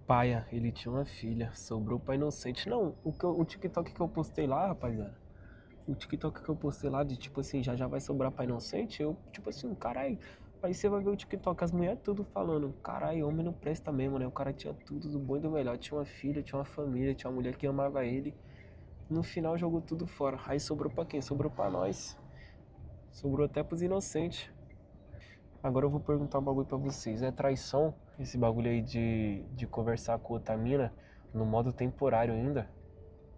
paia, ele tinha uma filha, sobrou pra inocente. Não, o TikTok que eu postei lá, rapaziada. O TikTok que eu postei lá de tipo assim, já já vai sobrar pra inocente. Eu, tipo assim, caralho. Aí você vai ver o TikTok, as mulheres tudo falando, caralho, homem não presta mesmo, né? O cara tinha tudo do bom e do melhor. Tinha uma filha, tinha uma família, tinha uma mulher que amava ele. No final jogou tudo fora. Aí sobrou pra quem? Sobrou pra nós. Sobrou até pros inocentes. Agora eu vou perguntar um bagulho pra vocês. É traição esse bagulho aí de conversar com outra mina no modo temporário ainda?